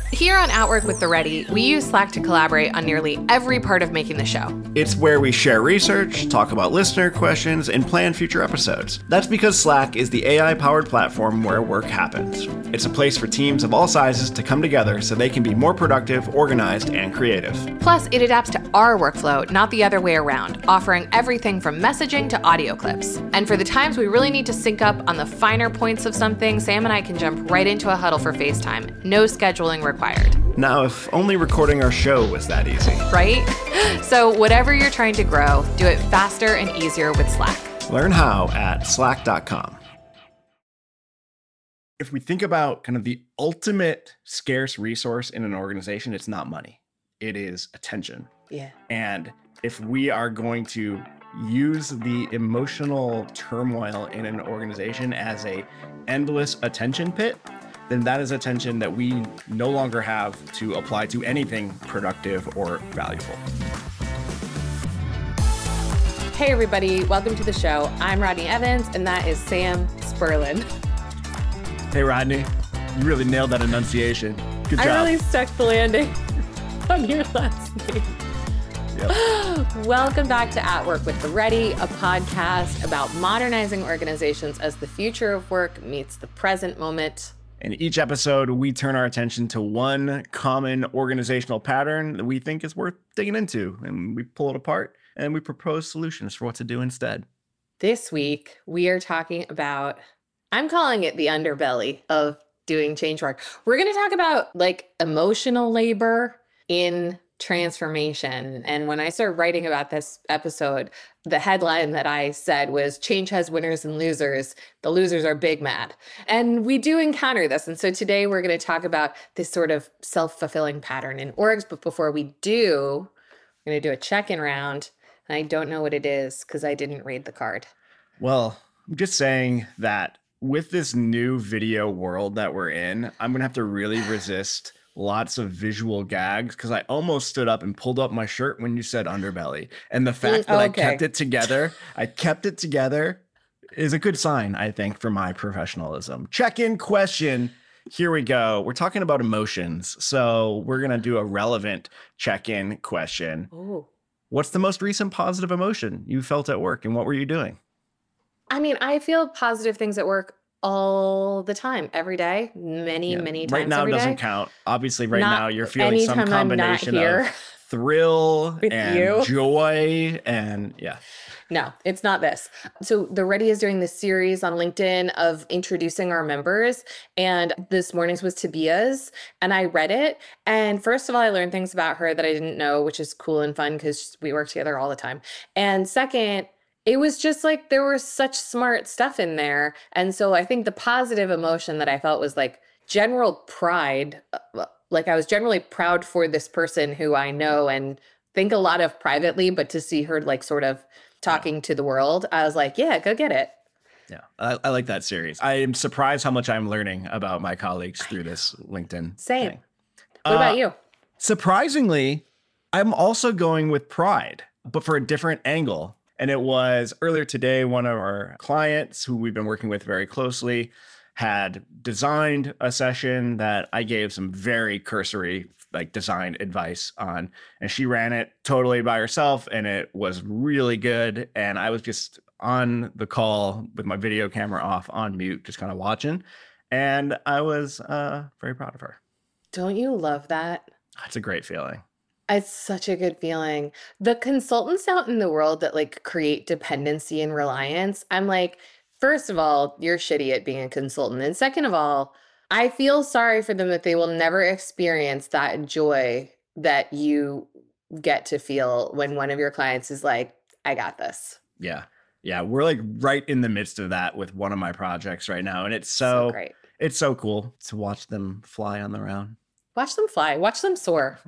Here on Outwork with the Ready, we use Slack to collaborate on nearly every part of making the show. It's where we share research, talk about listener questions, and plan future episodes. That's because Slack is the AI-powered platform where work happens. It's a place for teams of all sizes to come together so they can be more productive, organized, and creative. Plus, it adapts to our workflow, not the other way around, offering everything from messaging to audio clips. And for the times we really need to sync up on the finer points of something, Sam and I can jump right into a huddle for FaceTime. No scheduling required. Now, if only recording our show was that easy. Right? So whatever you're trying to grow, do it faster and easier with Slack. Learn how at slack.com. If we think about kind of the ultimate scarce resource in an organization, it's not money. It is attention. Yeah. And if we are going to use the emotional turmoil in an organization as a endless attention pit, then that is attention that we no longer have to apply to anything productive or valuable. Hey everybody, welcome to the show. I'm Rodney Evans, and that is Sam Sperlin. Hey Rodney, you really nailed that enunciation. Good job. I really stuck the landing on your last name. Yep. Welcome back to At Work with the Ready, a podcast about modernizing organizations as the future of work meets the present moment. In each episode, we turn our attention to one common organizational pattern that we think is worth digging into, and we pull it apart and we propose solutions for what to do instead. This week, we are talking about, I'm calling it the underbelly of doing change work. We're going to talk about like emotional labor in transformation. And when I started writing about this episode, the headline that I said was change has winners and losers. The losers are big mad. And we do encounter this. And so today we're going to talk about this sort of self-fulfilling pattern in orgs. But before we do, we're going to do a check-in round. And I don't know what it is because I didn't read the card. Well, I'm just saying that with this new video world that we're in, I'm going to have to really resist lots of visual gags because I almost stood up and pulled up my shirt when you said underbelly. And the fact that I kept it together is a good sign, I think, for my professionalism. Check-in question. Here we go. We're talking about emotions. So we're going to do a relevant check-in question. Ooh. What's the most recent positive emotion you felt at work and what were you doing? I mean, I feel positive things at work all the time, every day, many times. Right now every doesn't day. count. Obviously, right Not now you're feeling some combination of thrill and joy and yeah. No, it's not this. So the Ready is doing this series on LinkedIn of introducing our members. And this morning's was Tabia's. And I read it. And first of all, I learned things about her that I didn't know, which is cool and fun because we work together all the time. And second, it was just like there was such smart stuff in there. And so I think the positive emotion that I felt was like general pride. Like I was generally proud for this person who I know and think a lot of privately, but to see her like sort of talking to the world, I was like, yeah, go get it. Yeah, I like that series. I am surprised how much I'm learning about my colleagues through this LinkedIn Same. thing. What about you? Surprisingly, I'm also going with pride, but for a different angle. And it was earlier today, one of our clients who we've been working with very closely had designed a session that I gave some very cursory like design advice on, and she ran it totally by herself and it was really good. And I was just on the call with my video camera off on mute, just kind of watching. And I was very proud of her. Don't you love that? It's a great feeling. It's such a good feeling. The consultants out in the world that like create dependency and reliance, I'm like, first of all, you're shitty at being a consultant. And second of all, I feel sorry for them that they will never experience that joy that you get to feel when one of your clients is like, I got this. Yeah. Yeah. We're like right in the midst of that with one of my projects right now. And it's so great. It's so cool to watch them fly on the round. Watch them fly. Watch them soar.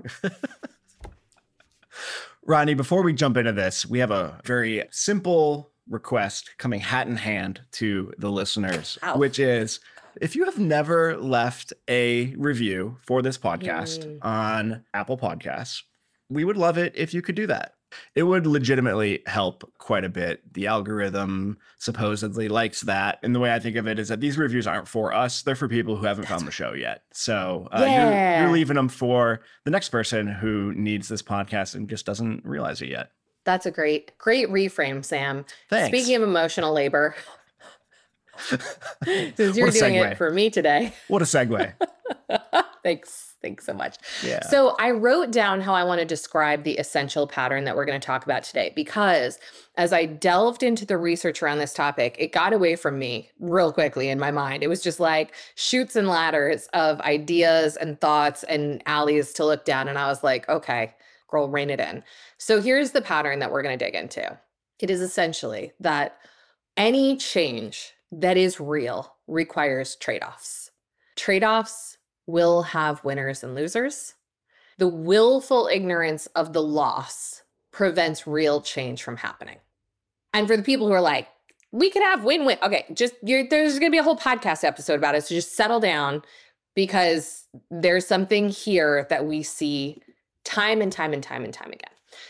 Rodney, before we jump into this, we have a very simple request coming hat in hand to the listeners, which is if you have never left a review for this podcast on Apple Podcasts, we would love it if you could do that. It would legitimately help quite a bit. The algorithm supposedly likes that. And the way I think of it is that these reviews aren't for us. They're for people who haven't found the show yet. So you're Yeah. leaving them for the next person who needs this podcast and just doesn't realize it yet. That's a great reframe, Sam. Thanks. Speaking of emotional labor, since you're What a doing segue. it for me today. What a segue. Thanks so much. Yeah. So I wrote down how I want to describe the essential pattern that we're going to talk about today, because as I delved into the research around this topic, it got away from me real quickly in my mind. It was just like chutes and ladders of ideas and thoughts and alleys to look down. And I was like, okay, girl, rein it in. So here's the pattern that we're going to dig into. It is essentially that any change that is real requires trade-offs. Trade-offs will have winners and losers. The willful ignorance of the loss prevents real change from happening. And for the people who are like, we could have win-win. Okay, there's going to be a whole podcast episode about it. So just settle down, because there's something here that we see time and time again.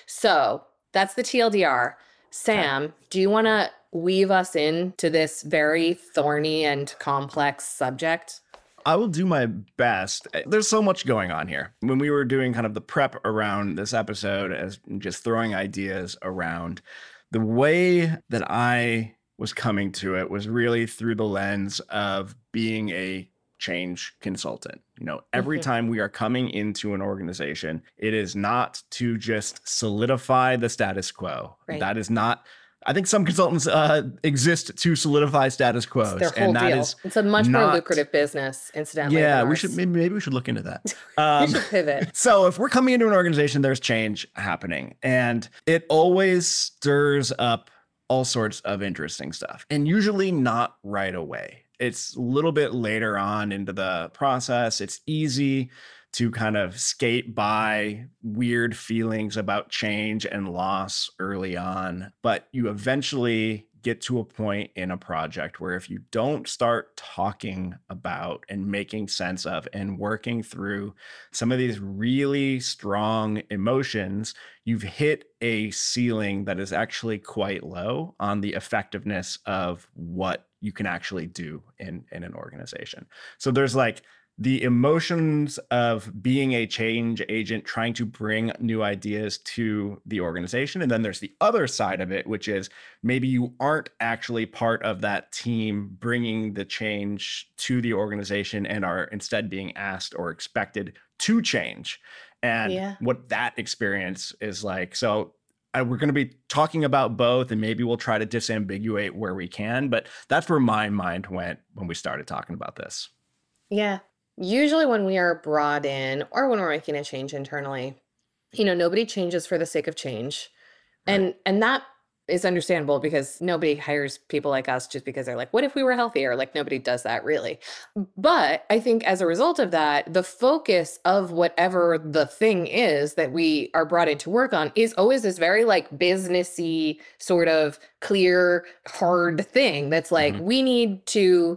So that's the TLDR. Sam, do you want to weave us into this very thorny and complex subject? I will do my best. There's so much going on here. When we were doing kind of the prep around this episode, as just throwing ideas around, the way that I was coming to it was really through the lens of being a change consultant. Every time we are coming into an organization, it is not to just solidify the status quo. Right. That is not. I think some consultants exist to solidify status quo. It's their whole deal. It's a much more lucrative business, incidentally. Yeah, maybe we should look into that. We should pivot. So if we're coming into an organization, there's change happening, and it always stirs up all sorts of interesting stuff, and usually not right away. It's a little bit later on into the process. It's easy to kind of skate by weird feelings about change and loss early on. But you eventually get to a point in a project where if you don't start talking about and making sense of and working through some of these really strong emotions, you've hit a ceiling that is actually quite low on the effectiveness of what you can actually do in an organization. So there's like the emotions of being a change agent, trying to bring new ideas to the organization. And then there's the other side of it, which is maybe you aren't actually part of that team bringing the change to the organization and are instead being asked or expected to change. And what that experience is like. So we're going to be talking about both, and maybe we'll try to disambiguate where we can. But that's where my mind went when we started talking about this. Yeah. Usually when we are brought in or when we're making a change internally, nobody changes for the sake of change. Right. And that is understandable, because nobody hires people like us just because they're like, what if we were healthier? Like, nobody does that really. But I think as a result of that, the focus of whatever the thing is that we are brought in to work on is always this very like businessy sort of clear, hard thing that's like, we need to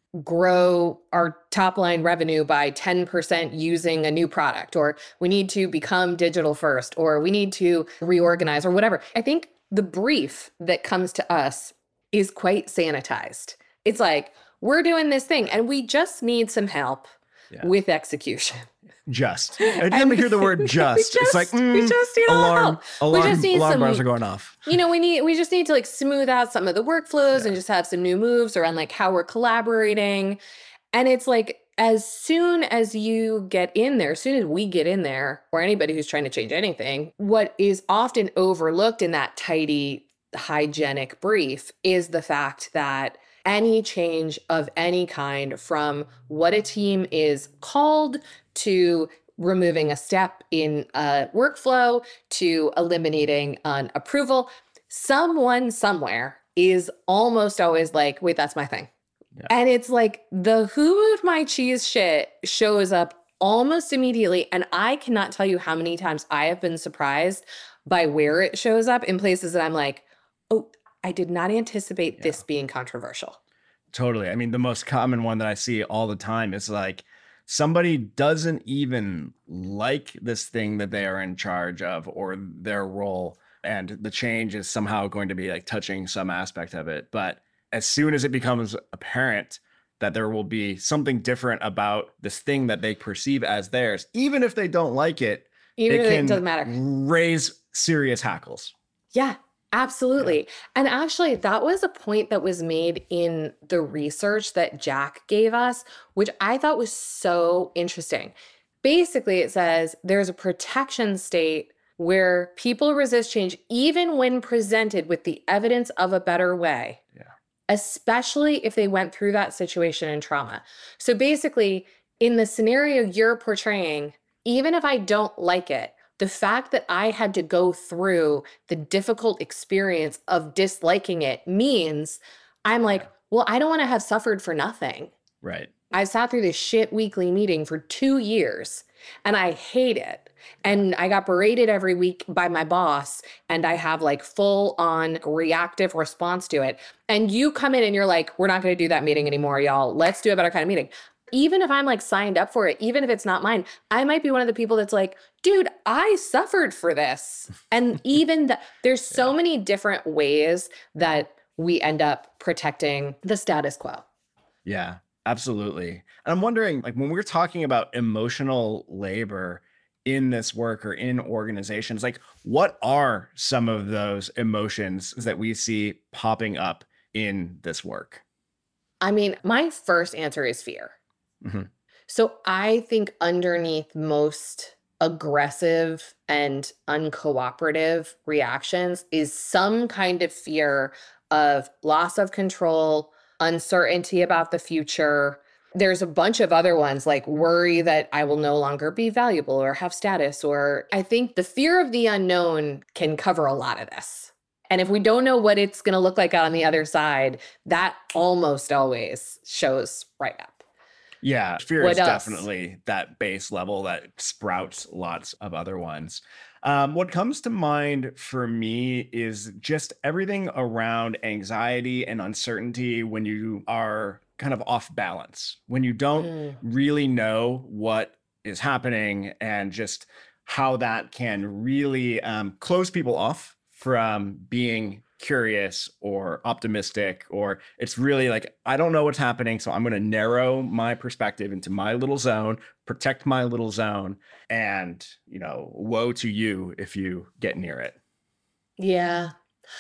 grow our top line revenue by 10% using a new product, or we need to become digital first, or we need to reorganize, or whatever. I think the brief that comes to us is quite sanitized. It's like, we're doing this thing and we just need some help with execution. Just. I didn't hear the word just. It's like, we just need alarm some, bars are going off. We just need to like smooth out some of the workflows and just have some new moves around like how we're collaborating. And it's like, as soon as you get in there, as soon as we get in there, or anybody who's trying to change anything, what is often overlooked in that tidy, hygienic brief is the fact that any change of any kind, from what a team is called to removing a step in a workflow to eliminating an approval, someone somewhere is almost always like, wait, that's my thing. Yeah. And it's like the who moved my cheese shit shows up almost immediately. And I cannot tell you how many times I have been surprised by where it shows up in places that I'm like, oh, I did not anticipate this being controversial. Totally. I mean, the most common one that I see all the time is like, somebody doesn't even like this thing that they are in charge of or their role, and the change is somehow going to be like touching some aspect of it. But as soon as it becomes apparent that there will be something different about this thing that they perceive as theirs, even if they don't like it, Even it if it can doesn't matter. raise serious hackles. Yeah, absolutely. Yeah. And actually, that was a point that was made in the research that Jack gave us, which I thought was so interesting. Basically, it says there's a protection state where people resist change even when presented with the evidence of a better way. Yeah. Especially if they went through that situation in trauma. So basically, in the scenario you're portraying, even if I don't like it, the fact that I had to go through the difficult experience of disliking it means I'm like, well, I don't want to have suffered for nothing. Right. I sat through this shit weekly meeting for 2 years and I hate it. And I got berated every week by my boss and I have like full on reactive response to it. And you come in and you're like, we're not going to do that meeting anymore, y'all. Let's do a better kind of meeting. Even if I'm like signed up for it, even if it's not mine, I might be one of the people that's like, dude, I suffered for this. And even there's so many different ways that we end up protecting the status quo. Yeah, absolutely. And I'm wondering, like, when we're talking about emotional labor in this work or in organizations, like, what are some of those emotions that we see popping up in this work? I mean, my first answer is fear. Mm-hmm. So I think underneath most aggressive and uncooperative reactions is some kind of fear of loss of control, uncertainty about the future. There's a bunch of other ones like worry that I will no longer be valuable or have status, or I think the fear of the unknown can cover a lot of this. And if we don't know what it's going to look like on the other side, that almost always shows right up. Yeah, fear What is else? definitely that base level that sprouts lots of other ones. What comes to mind for me is just everything around anxiety and uncertainty when you are kind of off balance, when you don't really know what is happening, and just how that can really close people off from being curious or optimistic, or it's really like, I don't know what's happening, so I'm going to narrow my perspective into my little zone, protect my little zone, and, woe to you if you get near it. Yeah.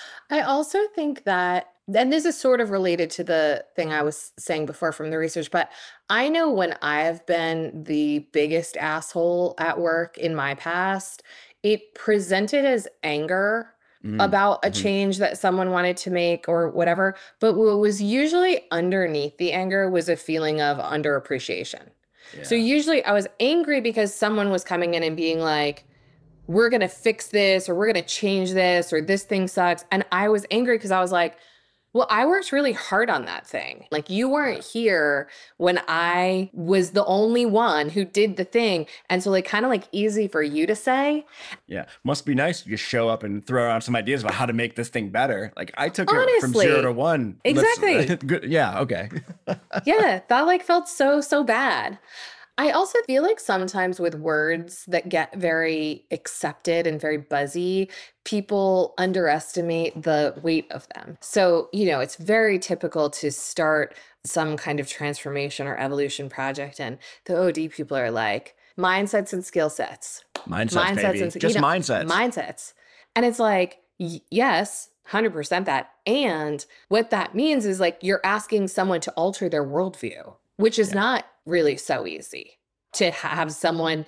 I also think that, and this is sort of related to the thing I was saying before from the research, but I know when I've been the biggest asshole at work in my past, it presented as anger about a change that someone wanted to make or whatever. But what was usually underneath the anger was a feeling of underappreciation. Yeah. So usually I was angry because someone was coming in and being like, we're going to fix this, or we're going to change this, or this thing sucks. And I was angry because I was like, well, I worked really hard on that thing. Like, you weren't here when I was the only one who did the thing. And so, like, kind of like easy for you to say. Yeah. Must be nice to just show up and throw around some ideas about how to make this thing better. Like, I took it from 0 to 1. Exactly. Good. Yeah. Okay. Yeah. That like felt so bad. I also feel like sometimes with words that get very accepted and very buzzy, people underestimate the weight of them. So, it's very typical to start some kind of transformation or evolution project, and the OD people are like, mindsets and skill sets. Mindsets, baby. Just mindsets. Mindsets. And it's like, yes, 100% that. And what that means is like you're asking someone to alter their worldview, which is not really so easy to have someone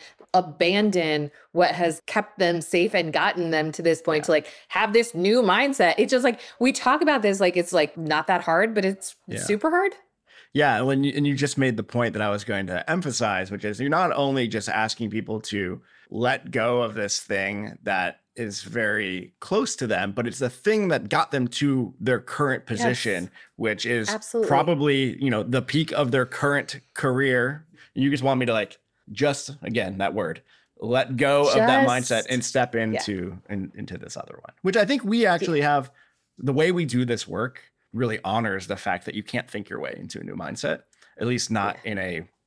abandon what has kept them safe and gotten them to this point to like have this new mindset. It's just like, we talk about this like it's like not that hard, but it's super hard. Yeah. And you just made the point that I was going to emphasize, which is you're not only just asking people to let go of this thing that is very close to them, but it's the thing that got them to their current position, which is probably, the peak of their current career. You just want me to like, just again, that word, let go of that mindset and step into this other one, which I think we actually have. The way we do this work really honors the fact that you can't think your way into a new mindset, at least not in a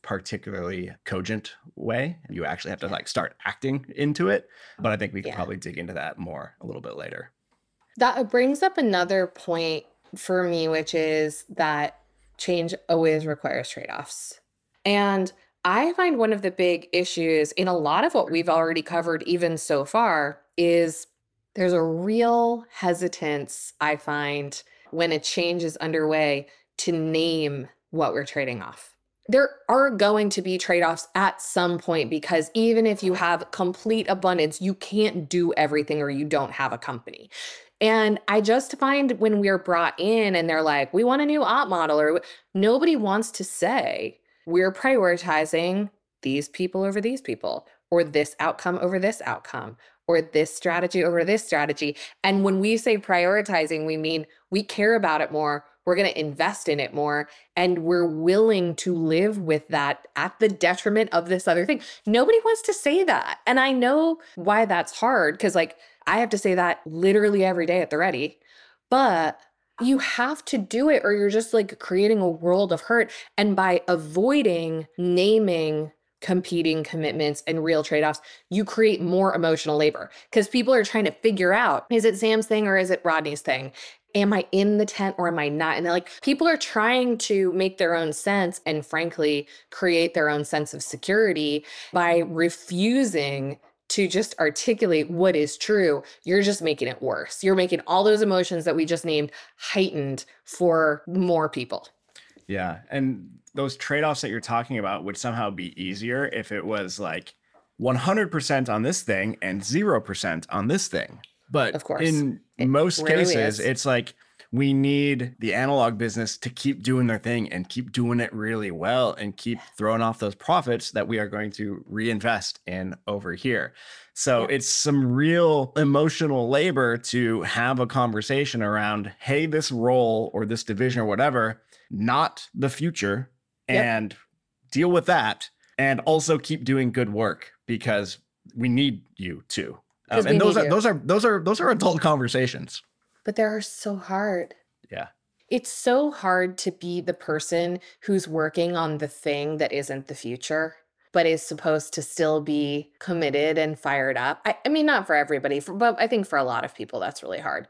particularly cogent way. You actually have to like start acting into it. But I think we could Yeah. probably dig into that more a little bit later. That brings up another point for me, which is that change always requires trade offs. And I find one of the big issues in a lot of what we've already covered, even so far, is there's a real hesitance, I find, when a change is underway to name what we're trading off. There are going to be trade offs at some point because even if you have complete abundance, you can't do everything or you don't have a company. And I just find when we're brought in and they're like, we want a new op model, or nobody wants to say, we're prioritizing these people over these people, or this outcome over this outcome, or this strategy over this strategy. And when we say prioritizing, we mean we care about it more. We're going to invest in it more. And we're willing to live with that at the detriment of this other thing. Nobody wants to say that. And I know why that's hard because, like, I have to say that literally every day at the ready. But you have to do it or you're just like creating a world of hurt. And by avoiding naming competing commitments and real trade-offs, you create more emotional labor because people are trying to figure out, is it Sam's thing or is it Rodney's thing? Am I in the tent or am I not? And they're like, people are trying to make their own sense and frankly, create their own sense of security by refusing to just articulate what is true. You're just making it worse. You're making all those emotions that we just named heightened for more people. Yeah. And those trade-offs that you're talking about would somehow be easier if it was like 100% on this thing and 0% on this thing. But of course, in most cases, it's like we need the analog business to keep doing their thing and keep doing it really well and keep throwing off those profits that we are going to reinvest in over here. So it's some real emotional labor to have a conversation around, hey, this role or this division or whatever, not the future, and deal with that and also keep doing good work because we need you to. And those are adult conversations. But they are so hard. Yeah. It's so hard to be the person who's working on the thing that isn't the future, but is supposed to still be committed and fired up. I mean, not for everybody, but I think for a lot of people, that's really hard.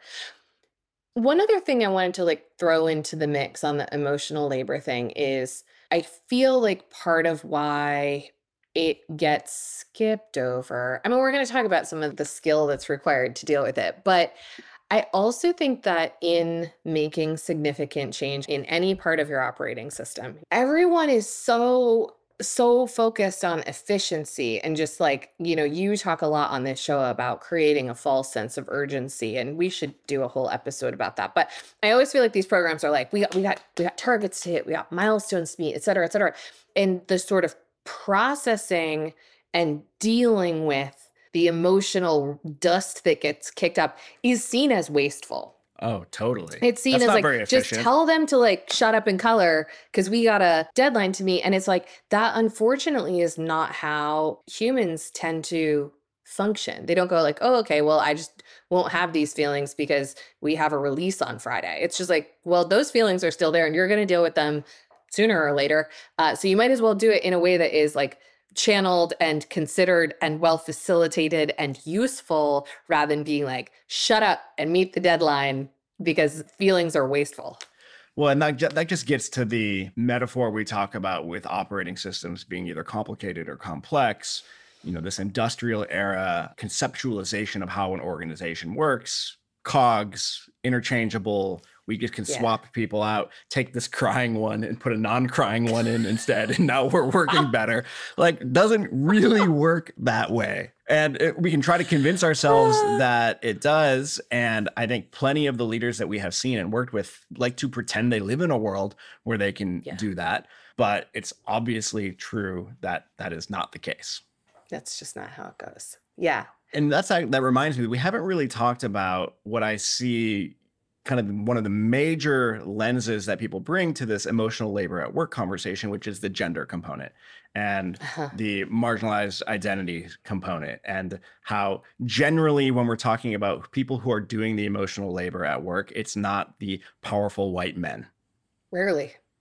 One other thing I wanted to like throw into the mix on the emotional labor thing is I feel like part of why it gets skipped over. I mean, we're going to talk about some of the skill that's required to deal with it, but I also think that in making significant change in any part of your operating system, everyone is so focused on efficiency and just like, you talk a lot on this show about creating a false sense of urgency, and we should do a whole episode about that. But I always feel like these programs are like, we got targets to hit, we got milestones to meet, et cetera, et cetera. And the sort of processing and dealing with the emotional dust that gets kicked up is seen as wasteful. Oh, totally. It's seen as like, just tell them to like shut up and color because we got a deadline to meet. And it's like, that unfortunately is not how humans tend to function. They don't go like, oh, okay, well, I just won't have these feelings because we have a release on Friday. It's just like, well, those feelings are still there and you're going to deal with them sooner or later. So you might as well do it in a way that is like channeled and considered and well facilitated and useful rather than being like, shut up and meet the deadline because feelings are wasteful. Well, and that just gets to the metaphor we talk about with operating systems being either complicated or complex. This industrial era conceptualization of how an organization works, cogs, interchangeable. We just can swap people out, take this crying one and put a non-crying one in instead. And now we're working better. Like, doesn't really work that way. And we can try to convince ourselves that it does. And I think plenty of the leaders that we have seen and worked with like to pretend they live in a world where they can do that. But it's obviously true that that is not the case. That's just not how it goes. Yeah. And that reminds me, we haven't really talked about what I see kind of one of the major lenses that people bring to this emotional labor at work conversation, which is the gender component and the marginalized identity component, and how generally when we're talking about people who are doing the emotional labor at work, it's not the powerful white men. Rarely.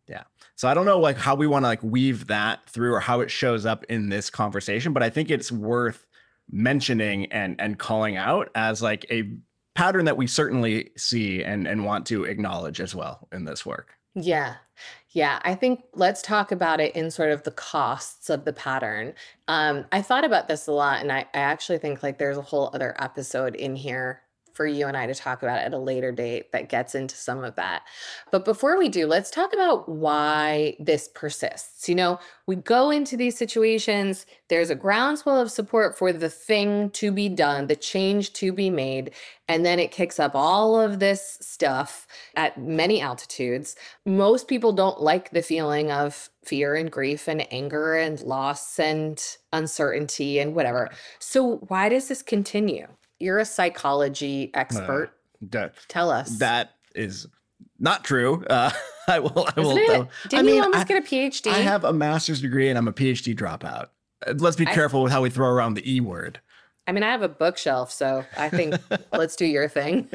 Yeah. So I don't know like how we want to like weave that through or how it shows up in this conversation, but I think it's worth mentioning and calling out as like a pattern that we certainly see and want to acknowledge as well in this work. Yeah. Yeah. I think let's talk about it in sort of the costs of the pattern. I thought about this a lot, and I actually think like there's a whole other episode in here for you and I to talk about at a later date that gets into some of that. But before we do, let's talk about why this persists. We go into these situations, there's a groundswell of support for the thing to be done, the change to be made, and then it kicks up all of this stuff at many altitudes. Most people don't like the feeling of fear and grief and anger and loss and uncertainty and whatever. So why does this continue? You're a psychology expert. Tell us. That is not true. I will. Isn't it? Didn't you almost get a PhD? I have a master's degree and I'm a PhD dropout. Let's be careful with how we throw around the E word. I mean, I have a bookshelf, so I think let's do your thing.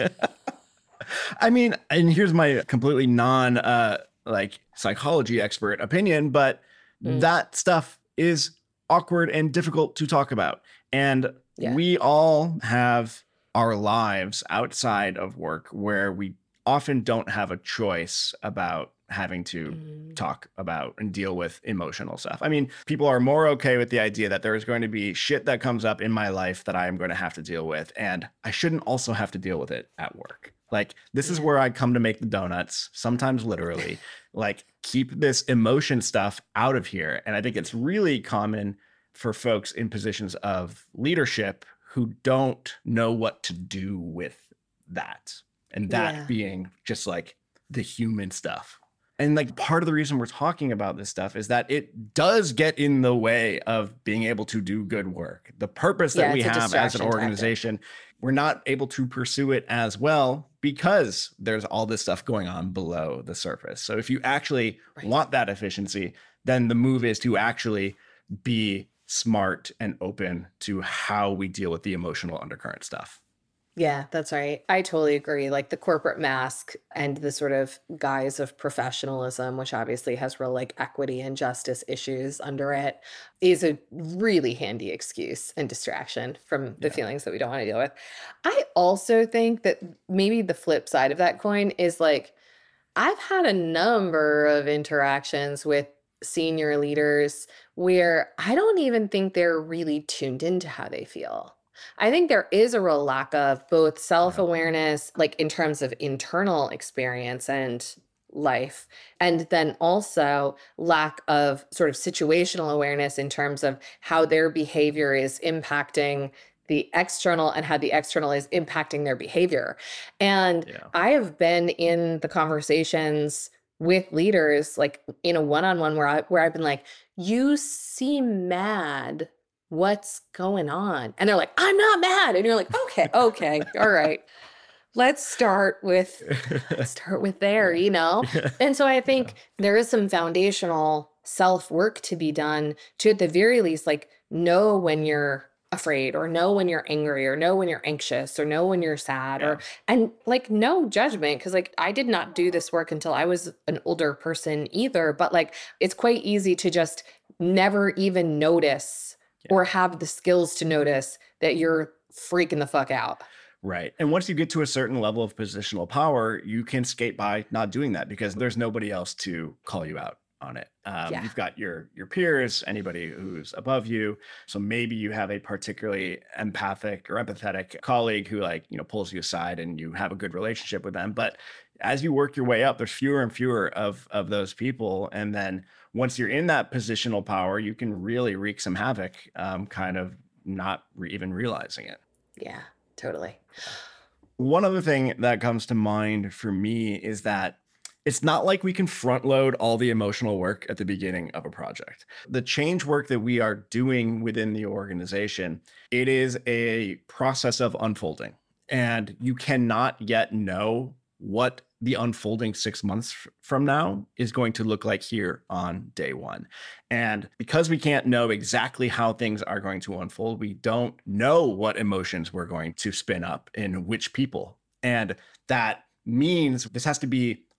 I mean, and here's my completely non like psychology expert opinion, but that stuff is awkward and difficult to talk about. And we all have our lives outside of work where we often don't have a choice about having to talk about and deal with emotional stuff. I mean, people are more okay with the idea that there is going to be shit that comes up in my life that I am going to have to deal with, and I shouldn't also have to deal with it at work. Like, this is where I come to make the donuts, sometimes literally. Like, keep this emotion stuff out of here. And I think it's really common for folks in positions of leadership who don't know what to do with that. And that being just like the human stuff. And like part of the reason we're talking about this stuff is that it does get in the way of being able to do good work. The purpose that we have as an organization, we're not able to pursue it as well because there's all this stuff going on below the surface. So if you actually want that efficiency, then the move is to actually be smart and open to how we deal with the emotional undercurrent stuff. Yeah, that's right. I totally agree. Like the corporate mask and the sort of guise of professionalism, which obviously has real like equity and justice issues under it, is a really handy excuse and distraction from the feelings that we don't want to deal with. I also think that maybe the flip side of that coin is like, I've had a number of interactions with senior leaders where I don't even think they're really tuned into how they feel. I think there is a real lack of both self-awareness, like in terms of internal experience and life, and then also lack of sort of situational awareness in terms of how their behavior is impacting the external and how the external is impacting their behavior. And I have been in the conversations with leaders, like in a one-on-one where I've been like, you seem mad. What's going on? And they're like, I'm not mad. And you're like, okay, all right. Let's start with there, And so I think there is some foundational self-work to be done to, at the very least, like know when you're afraid or know when you're angry or know when you're anxious or know when you're sad and like no judgment, because like I did not do this work until I was an older person either, but like it's quite easy to just never even notice or have the skills to notice that you're freaking the fuck out. Right. And once you get to a certain level of positional power, you can skate by not doing that because there's nobody else to call you out on it. You've got your peers, anybody who's above you. So maybe you have a particularly empathic or empathetic colleague who pulls you aside and you have a good relationship with them. But as you work your way up, there's fewer and fewer of those people. And then once you're in that positional power, you can really wreak some havoc, kind of not even realizing it. Yeah, totally. One other thing that comes to mind for me is that it's not like we can front load all the emotional work at the beginning of a project. The change work that we are doing within the organization, it is a process of unfolding. And you cannot yet know what the unfolding 6 months from now is going to look like here on day one. And because we can't know exactly how things are going to unfold, we don't know what emotions we're going to spin up in which people. And that means this has to be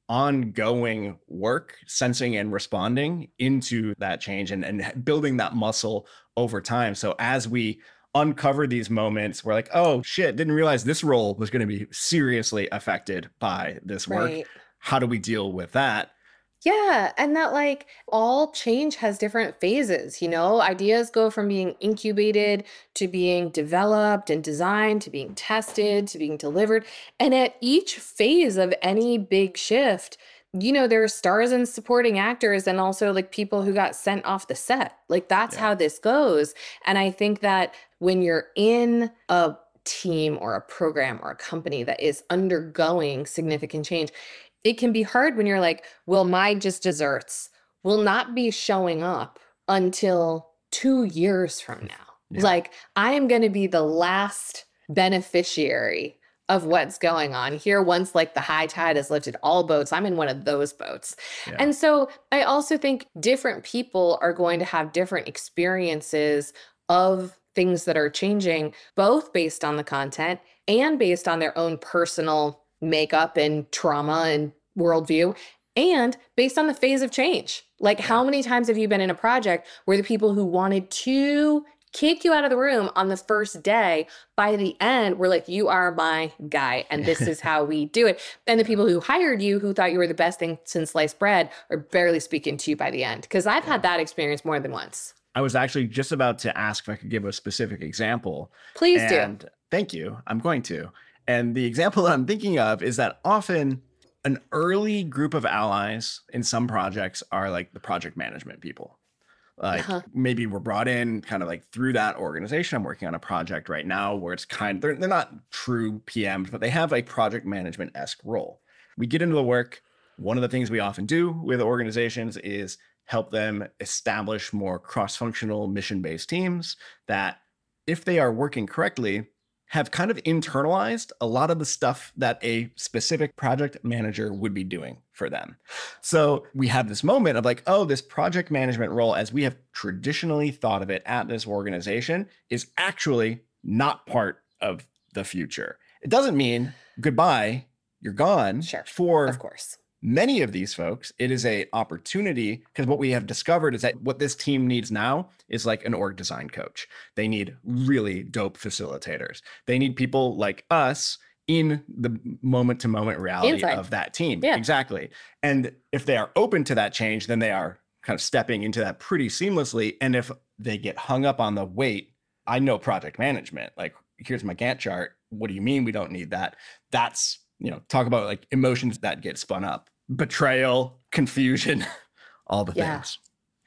ongoing work, sensing and responding into that change and building that muscle over time. So as we uncover these moments, we're like, oh shit, didn't realize this role was going to be seriously affected by this work. Right. How do we deal with that? Yeah, and that like all change has different phases, Ideas go from being incubated to being developed and designed to being tested to being delivered. And at each phase of any big shift, there are stars and supporting actors and also like people who got sent off the set. Like that's Yeah. how this goes. And I think that when you're in a team or a program or a company that is undergoing significant change, it can be hard when you're like, well, my just desserts will not be showing up until 2 years from now. Yeah. Like, I am going to be the last beneficiary of what's going on here. Once like the high tide has lifted all boats, I'm in one of those boats. Yeah. And so I also think different people are going to have different experiences of things that are changing, both based on the content and based on their own personal makeup and trauma and worldview, and based on the phase of change. Like, how many times have you been in a project where the people who wanted to kick you out of the room on the first day, by the end, were like, you are my guy, and this is how we do it. And the people who hired you, who thought you were the best thing since sliced bread, are barely speaking to you by the end. Because I've had that experience more than once. I was actually just about to ask if I could give a specific example. Please And do. thank you. I'm going to. And the example that I'm thinking of is that often an early group of allies in some projects are like the project management people. Like maybe we're brought in kind of like through that organization. I'm working on a project right now where it's they're not true PMs, but they have a project management-esque role. We get into the work. One of the things we often do with organizations is help them establish more cross-functional mission-based teams that, if they are working correctly, have kind of internalized a lot of the stuff that a specific project manager would be doing for them. So we have this moment of like, oh, this project management role, as we have traditionally thought of it at this organization, is actually not part of the future. It doesn't mean goodbye, you're gone. Sure. For of course. many of these folks, it is an opportunity, because what we have discovered is that what this team needs now is like an org design coach. They need really dope facilitators. They need people like us in the moment-to-moment reality Inside. of that team. Yeah. Exactly. And if they are open to that change, then they are kind of stepping into that pretty seamlessly. And if they get hung up on the wait, I know project management. Like, here's my Gantt chart. What do you mean we don't need that? That's, talk about like emotions that get spun up. Betrayal, confusion, all the things.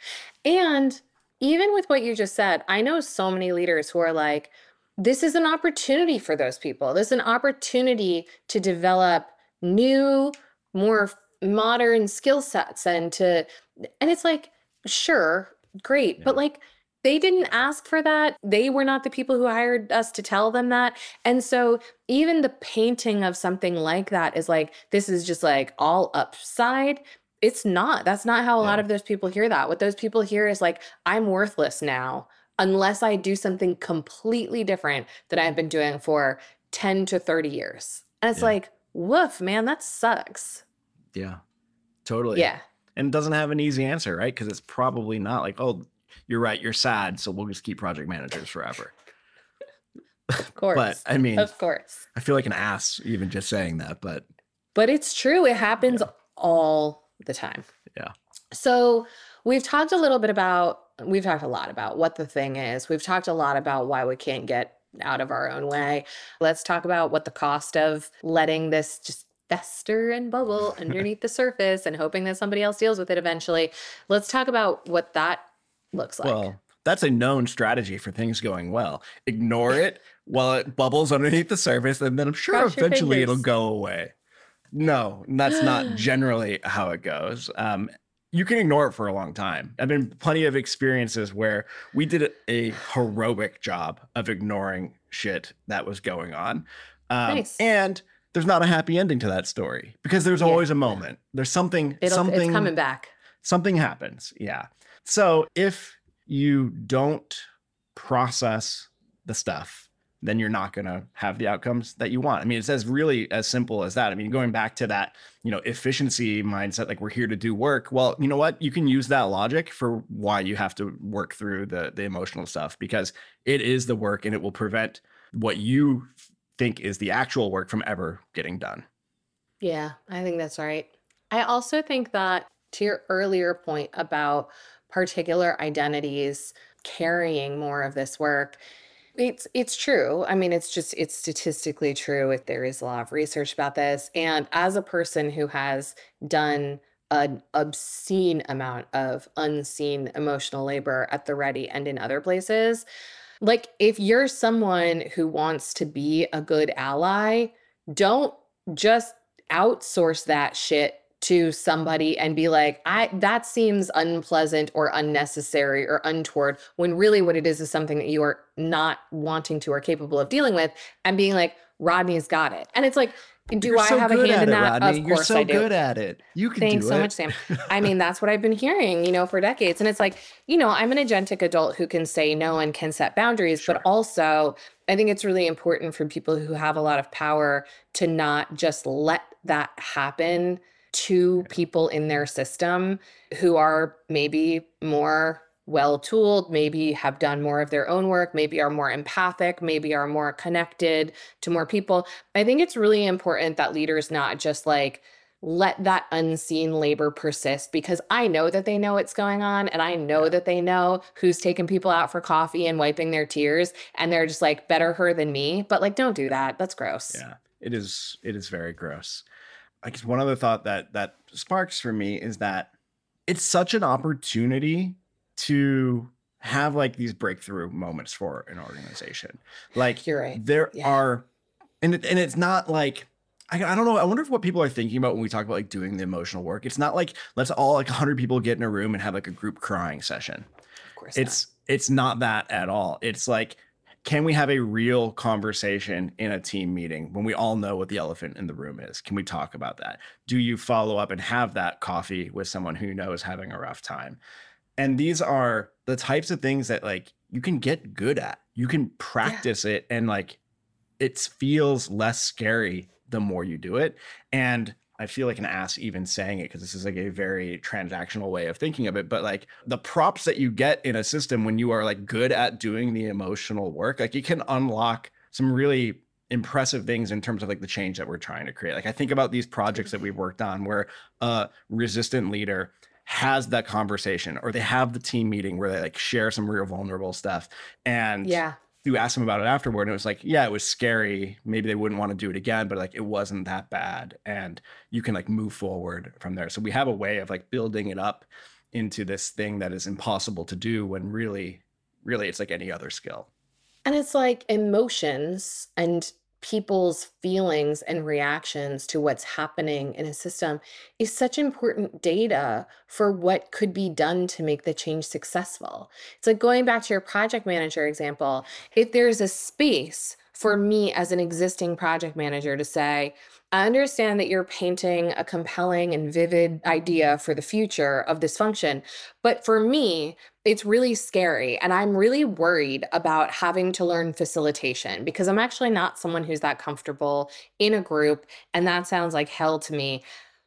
And even with what you just said, I know so many leaders who are like, this is an opportunity for those people. This is an opportunity to develop new, more modern skill sets and it's like, sure, great. But like, they didn't ask for that. They were not the people who hired us to tell them that. And so even the painting of something like that is like, this is just like all upside. It's not. That's not how a lot of those people hear that. What those people hear is like, I'm worthless now unless I do something completely different that I've been doing for 10 to 30 years. And it's like, woof, man, that sucks. Yeah, totally. Yeah. And it doesn't have an easy answer, right? Because it's probably not like, oh, you're right, you're sad, so we'll just keep project managers forever. Of course. But I mean, of course. I feel like an ass even just saying that, but it's true. It happens all the time. Yeah. So we've talked a lot about what the thing is. We've talked a lot about why we can't get out of our own way. Let's talk about what the cost of letting this just fester and bubble underneath the surface and hoping that somebody else deals with it eventually. Let's talk about what that looks like. Well, that's a known strategy for things going well. Ignore it while it bubbles underneath the surface, and then I'm sure Cross your eventually it'll fingers. go away. No, that's not generally how it goes. You can ignore it for a long time. I've been plenty of experiences where we did a heroic job of ignoring shit that was going on. Nice. And there's not a happy ending to that story because there's always a moment. There's something. It's coming back. Something happens. Yeah. So if you don't process the stuff then you're not going to have the outcomes that you want. I mean, it's as really as simple as that. I mean, going back to that, efficiency mindset, like we're here to do work. Well, you know what? You can use that logic for why you have to work through the emotional stuff, because it is the work and it will prevent what you think is the actual work from ever getting done. Yeah, I think that's right. I also think that to your earlier point about particular identities carrying more of this work, it's true. I mean, it's statistically true. There is a lot of research about this. And as a person who has done an obscene amount of unseen emotional labor at the Ready and in other places, like if you're someone who wants to be a good ally, don't just outsource that shit to somebody and be like, that seems unpleasant or unnecessary or untoward, when really what it is something that you are not wanting to or capable of dealing with, and being like, Rodney's got it. And it's like, do I have a hand in that? Rodney. Of course I do. You're so good at it. You can do it. Thanks so much, Sam. I mean, that's what I've been hearing, for decades. And it's like, I'm an agentic adult who can say no and can set boundaries, Sure. but also I think it's really important for people who have a lot of power to not just let that happen to people in their system who are maybe more well-tooled, maybe have done more of their own work, maybe are more empathic, maybe are more connected to more people. I think it's really important that leaders not just like let that unseen labor persist, because I know that they know what's going on, and I know that they know who's taking people out for coffee and wiping their tears, and they're just like, better her than me. But like, don't do that. That's gross. Yeah, it is very gross. I guess one other thought that sparks for me is that it's such an opportunity to have like these breakthrough moments for an organization. Like, you're right. There are, and it's not like, I don't know. I wonder if what people are thinking about when we talk about like doing the emotional work. It's not like, let's all like 100 people get in a room and have like a group crying session. Of course It's not that at all. It's like, can we have a real conversation in a team meeting when we all know what the elephant in the room is? Can we talk about that? Do you follow up and have that coffee with someone who you know is having a rough time? And these are the types of things that like you can get good at. You can practice it, and like it feels less scary the more you do it. And I feel like an ass even saying it, because this is like a very transactional way of thinking of it. But like the props that you get in a system when you are like good at doing the emotional work, like you can unlock some really impressive things in terms of like the change that we're trying to create. Like I think about these projects that we've worked on where a resistant leader has that conversation, or they have the team meeting where they like share some real vulnerable stuff. And you ask them about it afterward, and it was like, yeah, it was scary. Maybe they wouldn't want to do it again, but like it wasn't that bad. And you can like move forward from there. So we have a way of like building it up into this thing that is impossible to do, when really it's like any other skill. And it's like emotions and people's feelings and reactions to what's happening in a system is such important data for what could be done to make the change successful. It's like going back to your project manager example, if there's a space for me as an existing project manager to say, I understand that you're painting a compelling and vivid idea for the future of this function, but for me, it's really scary. And I'm really worried about having to learn facilitation, because I'm actually not someone who's that comfortable in a group. And that sounds like hell to me.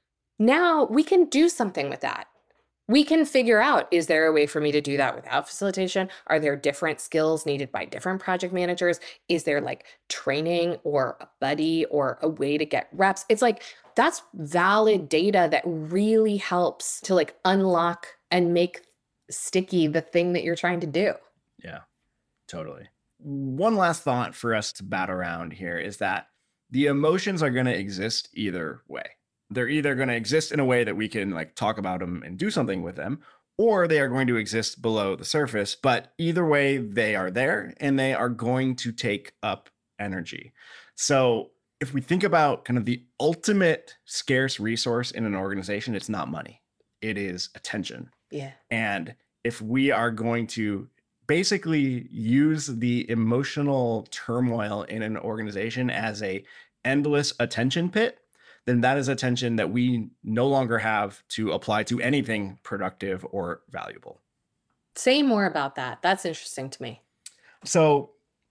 Now we can do something with that. We can figure out, is there a way for me to do that without facilitation? Are there different skills needed by different project managers? Is there like training or a buddy or a way to get reps? It's like, that's valid data that really helps to like unlock and make sticky the thing that you're trying to do. Yeah, totally. One last thought for us to bat around here is that the emotions are going to exist either way. They're either going to exist in a way that we can like talk about them and do something with them, or they are going to exist below the surface. But either way, they are there and they are going to take up energy. So if we think about kind of the ultimate scarce resource in an organization, it's not money, it is attention. Yeah. And if we are going to basically use the emotional turmoil in an organization as a endless attention pit, then that is attention that we no longer have to apply to anything productive or valuable. Say more about that. That's interesting to me. So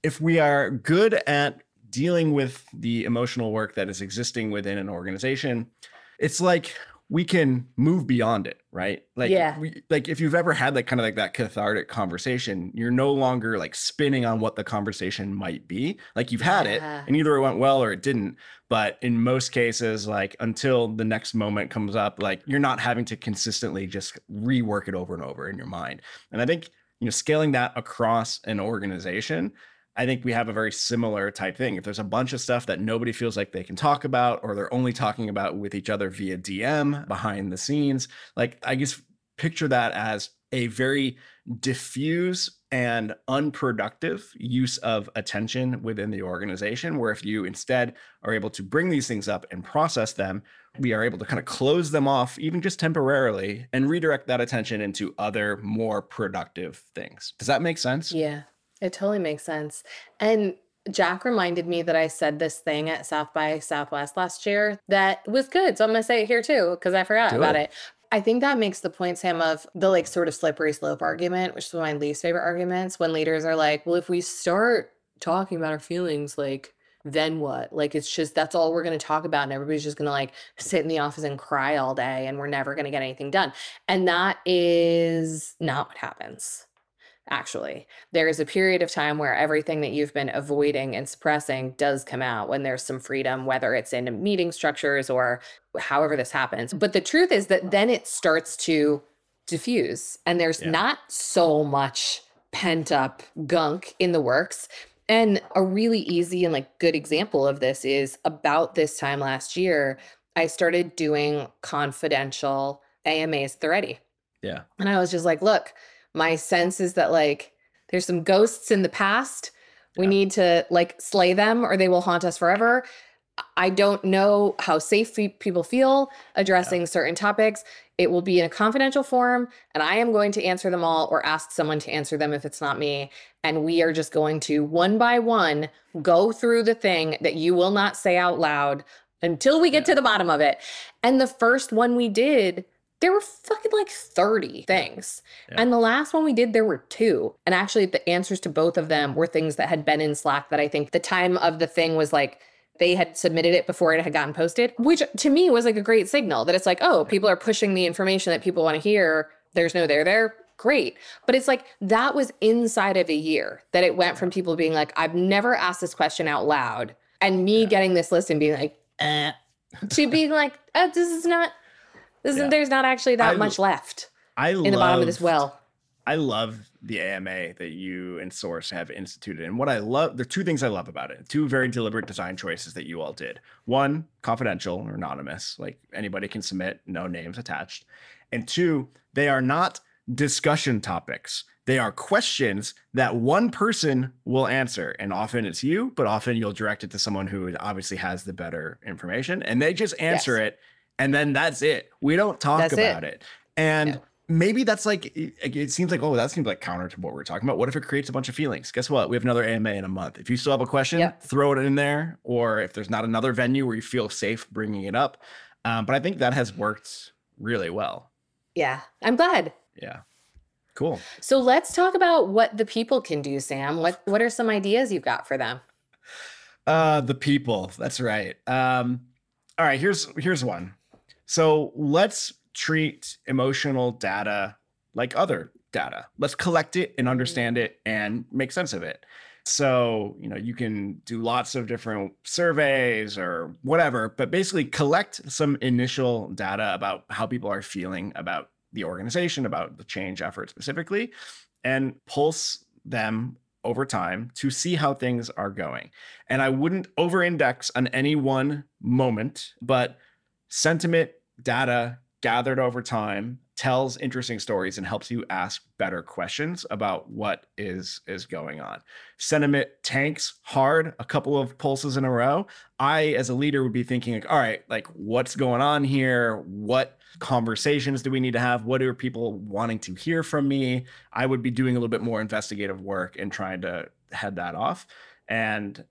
if we are good at dealing with the emotional work that is existing within an organization, it's like we can move beyond it, right? Yeah. Like if you've ever had like kind of like that cathartic conversation, you're no longer like spinning on what the conversation might be. Like you've had it Yeah. and either it went well or it didn't. But in most cases, like until the next moment comes up, like you're not having to consistently just rework it over and over in your mind. And I think, scaling that across an organization, I think we have a very similar type thing. If there's a bunch of stuff that nobody feels like they can talk about, or they're only talking about with each other via DM behind the scenes, like I guess picture that as a very diffuse and unproductive use of attention within the organization, where if you instead are able to bring these things up and process them, we are able to kind of close them off, even just temporarily, and redirect that attention into other more productive things. Does that make sense? Yeah, it totally makes sense. And Jack reminded me that I said this thing at South by Southwest last year that was good. So I'm going to say it here too, because I forgot about it. I think that makes the point, Sam, of the like sort of slippery slope argument, which is one of my least favorite arguments, when leaders are like, well, if we start talking about our feelings, like, then what? Like, it's just, that's all we're going to talk about. And everybody's just going to like sit in the office and cry all day and we're never going to get anything done. And that is not what happens. Actually, there is a period of time where everything that you've been avoiding and suppressing does come out when there's some freedom, whether it's in meeting structures or however this happens. But the truth is that then it starts to diffuse and there's not so much pent up gunk in the works. And a really easy and like good example of this is about this time last year, I started doing confidential AMAs at the Ready. Yeah. And I was just like, look, my sense is that like there's some ghosts in the past. We need to like slay them or they will haunt us forever. I don't know how safe people feel addressing certain topics. It will be in a confidential form and I am going to answer them all or ask someone to answer them if it's not me. And we are just going to one by one go through the thing that you will not say out loud until we get to the bottom of it. And the first one we did, there were fucking like 30 things. Yeah. And the last one we did, there were 2. And actually the answers to both of them were things that had been in Slack that I think the time of the thing was like, they had submitted it before it had gotten posted, which to me was like a great signal that it's like, oh, people are pushing the information that people want to hear. There's no there. Great. But it's like, that was inside of a year that it went from people being like, I've never asked this question out loud. And me getting this list and being like, to being like, oh, there's not actually that much left in the bottom of this well. I love the AMA that you and Source have instituted. And what I love, there are 2 things I love about it. 2 very deliberate design choices that you all did. 1, confidential or anonymous, like anybody can submit, no names attached. And 2, they are not discussion topics. They are questions that one person will answer. And often it's you, but often you'll direct it to someone who obviously has the better information. And they just answer it. And then that's it. We don't talk about it. And maybe that's like, it seems like, oh, that seems like counter to what we're talking about. What if it creates a bunch of feelings? Guess what? We have another AMA in a month. If you still have a question, throw it in there. Or if there's not another venue where you feel safe bringing it up. But I think that has worked really well. Yeah, I'm glad. Yeah. Cool. So let's talk about what the people can do, Sam. What are some ideas you've got for them? The people. That's right. All right, here's one. So let's treat emotional data like other data. Let's collect it and understand it and make sense of it. So, you can do lots of different surveys or whatever, but basically collect some initial data about how people are feeling about the organization, about the change effort specifically, and pulse them over time to see how things are going. And I wouldn't over-index on any one moment, but sentiment data gathered over time tells interesting stories and helps you ask better questions about what is going on. Sentiment tanks hard a couple of pulses in a row. I, as a leader, would be thinking like, all right, like what's going on here? What conversations do we need to have? What are people wanting to hear from me? I would be doing a little bit more investigative work and trying to head that off. And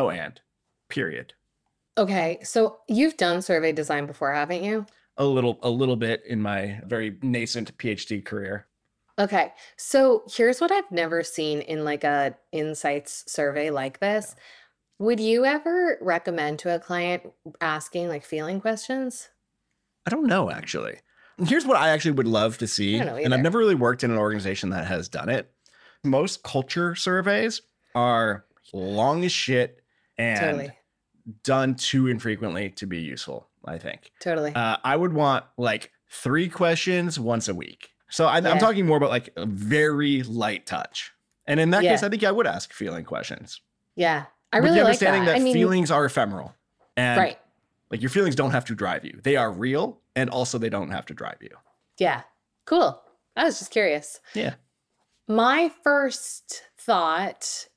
period. Okay. So you've done survey design before, haven't you? A little bit in my very nascent PhD career. Okay. So here's what I've never seen in like a insights survey like this. Would you ever recommend to a client asking like feeling questions? I don't know, actually. Here's what I actually would love to I don't see, know and I've either. never really worked in an organization that has done it. Most culture surveys are long as shit and Totally. done too infrequently to be useful, I think. Totally. I would want like 3 questions once a week. So I'm Yeah. talking more about like a very light touch. And in that case, Yeah. I think I would ask feeling questions Yeah. I with the really like understanding that. that I mean, feelings are ephemeral and right. like your feelings don't have to drive you. They are real and also they don't have to drive you. Yeah. Cool. I was just curious. Yeah. My first thought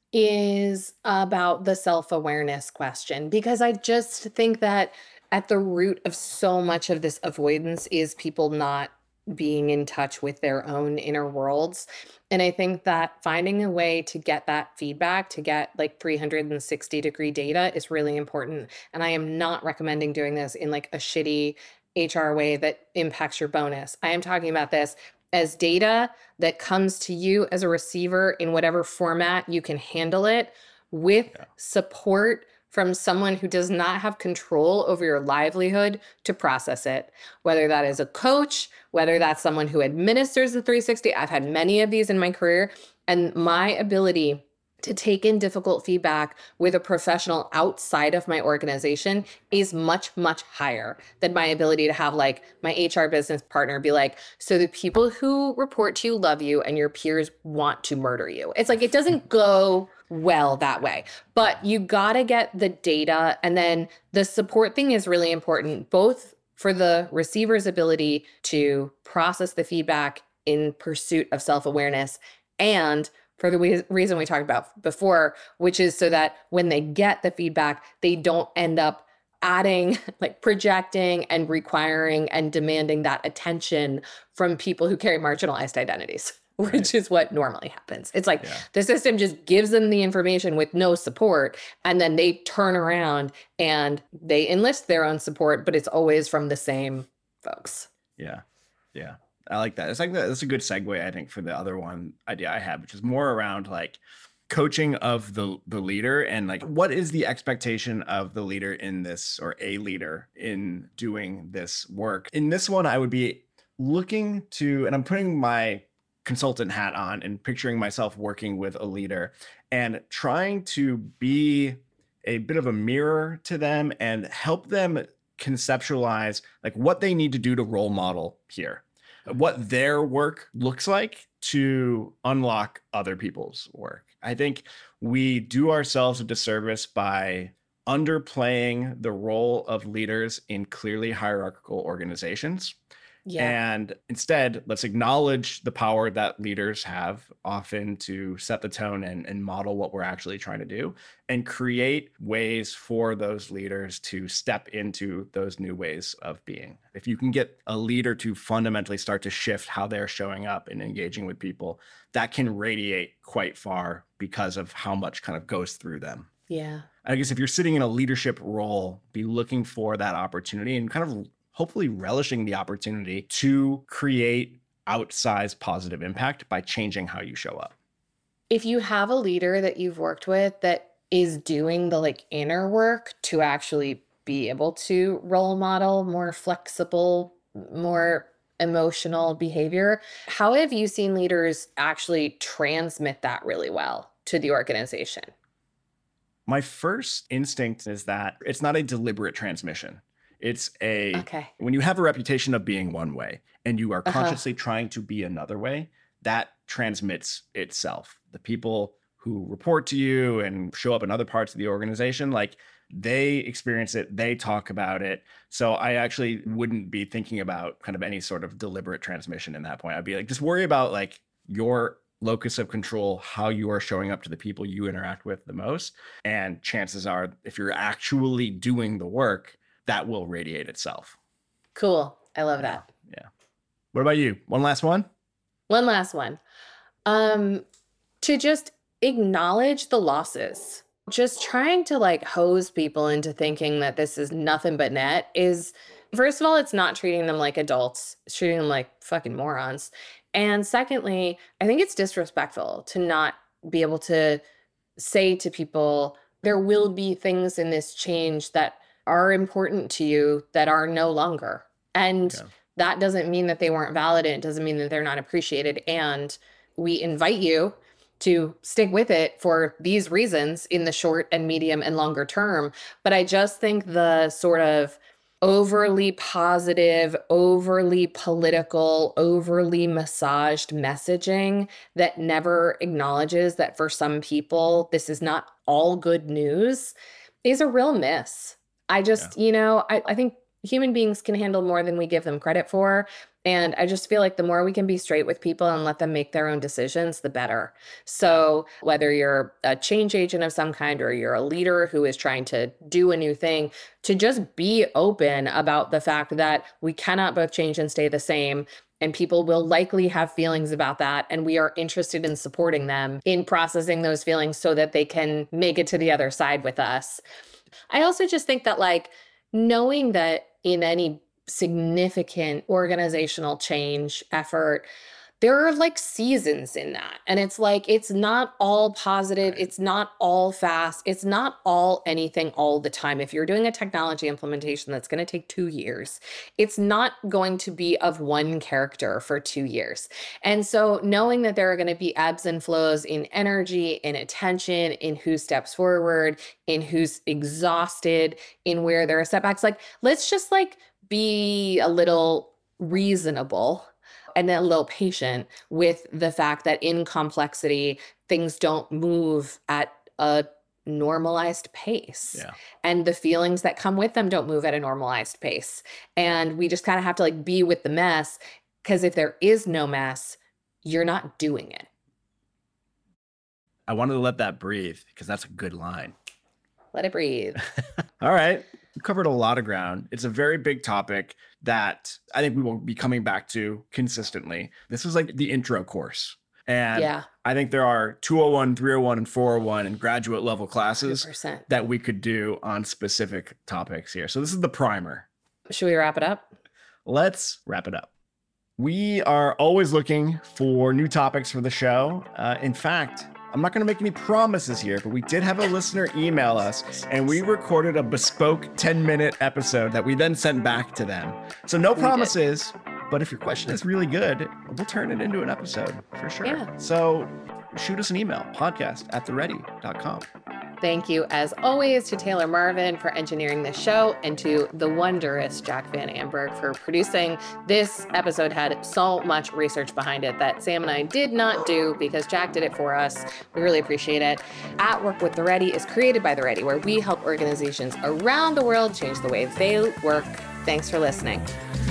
is about the self awareness question because I just think that at the root of so much of this avoidance is people not being in touch with their own inner worlds. And I think that finding a way to get that feedback, to get like 360-degree data is really important. And I am not recommending doing this in like a shitty HR way that impacts your bonus. I am talking about this as data that comes to you as a receiver in whatever format you can handle it with Yeah. support from someone who does not have control over your livelihood to process it. Whether that is a coach, whether that's someone who administers the 360. I've had many of these in my career, and my ability to take in difficult feedback with a professional outside of my organization is much, much higher than my ability to have like my HR business partner be like, so the people who report to you love you and your peers want to murder you. It's like, it doesn't go well that way, but you got to get the data. And then the support thing is really important, both for the receiver's ability to process the feedback in pursuit of self-awareness and for the reason we talked about before, which is so that when they get the feedback, they don't end up adding, like projecting and requiring and demanding that attention from people who carry marginalized identities, Right. which is what normally happens. It's like Yeah. the system just gives them the information with no support, and then they turn around and they enlist their own support, but it's always from the same folks. Yeah. Yeah. I like that. It's like that's a good segue, I think, for the other one idea I had, which is more around like coaching of the leader and like what is the expectation of the leader in this or a leader in doing this work. In this one, I would be looking to, and I'm putting my consultant hat on and picturing myself working with a leader and trying to be a bit of a mirror to them and help them conceptualize like what they need to do to role model here, what their work looks like to unlock other people's work. I think we do ourselves a disservice by underplaying the role of leaders in clearly hierarchical organizations. Yeah. And instead, let's acknowledge the power that leaders have often to set the tone and model what we're actually trying to do and create ways for those leaders to step into those new ways of being. If you can get a leader to fundamentally start to shift how they're showing up and engaging with people, that can radiate quite far because of how much kind of goes through them. Yeah. I guess if you're sitting in a leadership role, be looking for that opportunity and kind of hopefully relishing the opportunity to create outsized positive impact by changing how you show up. If you have a leader that you've worked with that is doing the like inner work to actually be able to role model more flexible, more emotional behavior, how have you seen leaders actually transmit that really well to the organization? My first instinct is that it's not a deliberate transmission. It's Okay. when you have a reputation of being one way and you are Uh-huh. consciously trying to be another way, that transmits itself. The people who report to you and show up in other parts of the organization, like they experience it, they talk about it. So I actually wouldn't be thinking about kind of any sort of deliberate transmission in that point. I'd be like, just worry about like your locus of control, how you are showing up to the people you interact with the most. And chances are, if you're actually doing the work, that will radiate itself. Cool. I love Yeah. that. Yeah. What about you? One last one? One last one. To just acknowledge the losses. Just trying to like hose people into thinking that this is nothing but net is, first of all, it's not treating them like adults. It's treating them like fucking morons. And secondly, I think it's disrespectful to not be able to say to people, there will be things in this change that are important to you that are no longer. And that doesn't mean that they weren't valid. And it doesn't mean that they're not appreciated. And we invite you to stick with it for these reasons in the short and medium and longer term. But I just think the sort of overly positive, overly political, overly massaged messaging that never acknowledges that for some people, this is not all good news is a real miss. I just, I think human beings can handle more than we give them credit for. And I just feel like the more we can be straight with people and let them make their own decisions, the better. So whether you're a change agent of some kind or you're a leader who is trying to do a new thing, to just be open about the fact that we cannot both change and stay the same. And people will likely have feelings about that. And we are interested in supporting them in processing those feelings so that they can make it to the other side with us. I also just think that knowing that in any significant organizational change effort, there are seasons in that. And it's not all positive. It's not all fast. It's not all anything all the time. If you're doing a technology implementation that's going to take 2 years, it's not going to be of one character for 2 years. And so knowing that there are going to be ebbs and flows in energy, in attention, in who steps forward, in who's exhausted, in where there are setbacks, let's just be a little reasonable and a little patient with the fact that in complexity, things don't move at a normalized pace. Yeah. And the feelings that come with them don't move at a normalized pace. And we just kind of have to be with the mess, because if there is no mess, you're not doing it. I wanted to let that breathe because that's a good line. Let it breathe. All right. We've covered a lot of ground. It's a very big topic that I think we will be coming back to consistently. This is the intro course. And I think there are 201, 301, and 401 and graduate level classes 100%. that we could do on specific topics here. So this is the primer. Should we wrap it up? Let's wrap it up. We are always looking for new topics for the show. In fact, I'm not going to make any promises here, but we did have a listener email us and we recorded a bespoke 10-minute episode that we then sent back to them. So no promises, but if your question is really good, we'll turn it into an episode for sure. Yeah. So shoot us an email, podcast@theready.com. Thank you, as always, to Taylor Marvin for engineering this show and to the wondrous Jack Van Amberg for producing. This episode had so much research behind it that Sam and I did not do because Jack did it for us. We really appreciate it. At Work with The Ready is created by The Ready, where we help organizations around the world change the way they work. Thanks for listening.